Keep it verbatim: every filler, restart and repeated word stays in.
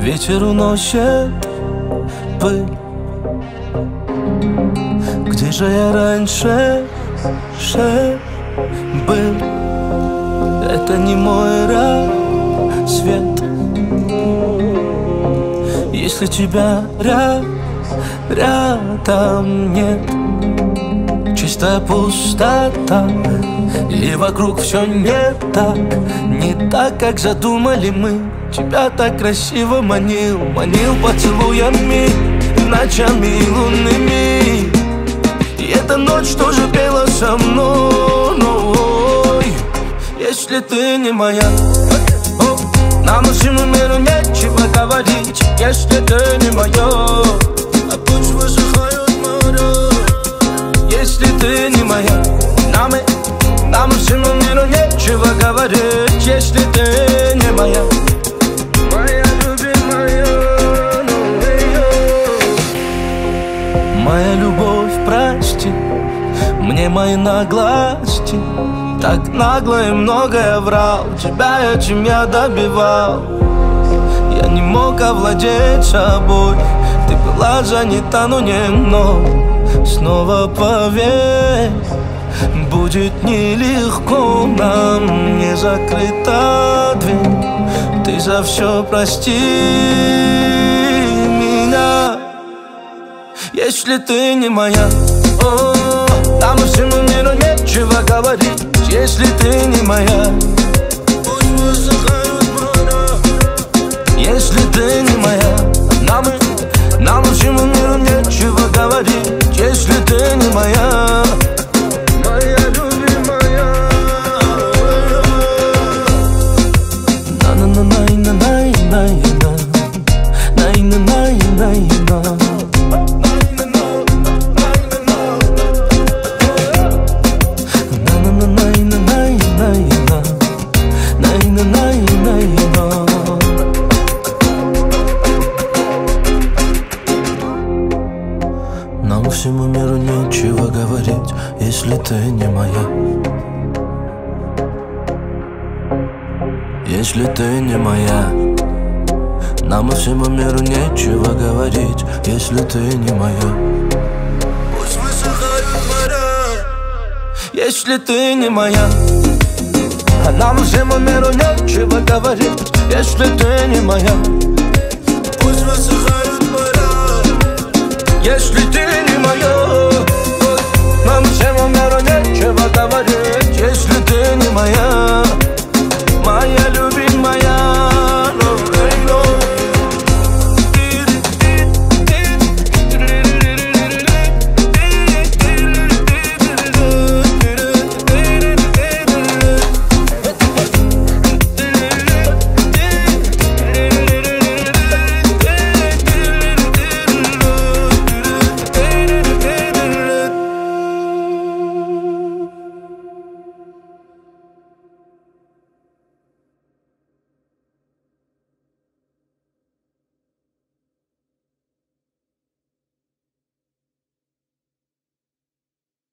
Ветер уносит пыль. Где же я раньше ше, был? Это не мой рассвет. Если тебя ря, рядом нет, чистая пустота, и вокруг все не так, не так, как задумали мы. Тебя так красиво манил, манил поцелуями, ночами лунными. И эта ночь тоже пела со мной. Если ты не моя, нам всему миру нечего говорить. Если ты не моя, а пусть высыхают моря. Если ты не моя, нам, нам всему миру нечего говорить. Если ты не моя, моя любимая, ну ее. Моя любовь, прости мне мои наглости. Так нагло и многое врал, тебя этим я добивал. Я не мог овладеть собой, ты была занята, но не мной. Снова поверь, будет нелегко нам, не закрыта дверь. Ты за все прости меня. Если ты не моя, о, нам всему миру нечего говорить. Если ты не моя, пусть высыхают моря. Если ты не моя, нам, нам всему миру нечего говорить. Если ты не моя, моя любимая. На-на-на-най-на-най-най-на, най-на-най-най-на. Нам всему миру нечего говорить, если ты не моя. Если ты не моя, нам всему миру нечего говорить, если ты не моя. Пусть высыхают моря. Если ты не моя, а нам всему миру нечего говорить, если ты не моя. Пусть высыхают моря. Если ты не моя, нам всему миру нечего говорить, если ты не моя.